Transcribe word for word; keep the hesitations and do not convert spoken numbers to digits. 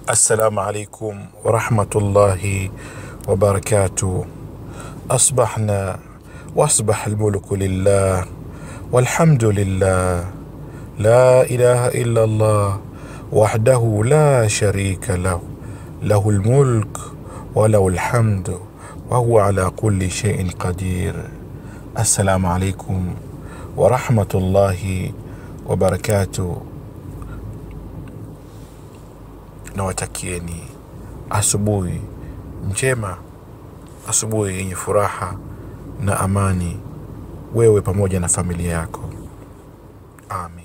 السلام عليكم ورحمة الله وبركاته. أصبحنا وأصبح الملك لله والحمد لله، لا إله إلا الله وحده لا شريك له، له الملك وله الحمد وهو على كل شيء قدير. السلام عليكم ورحمة الله وبركاته. Nawatakieni asubuhi njema, asubuhi yenye furaha na amani, wewe pamoja na familia yako. Amen.